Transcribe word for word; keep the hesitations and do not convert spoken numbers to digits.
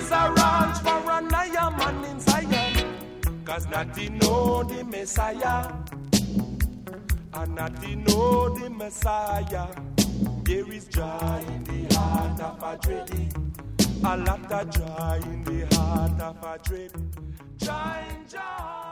is a ranch for an iron man in Zion. Cause not he know the Messiah. And not he know the Messiah. There is joy in the heart of a dread. A lot of joy in the heart of a dread. Joy, joy.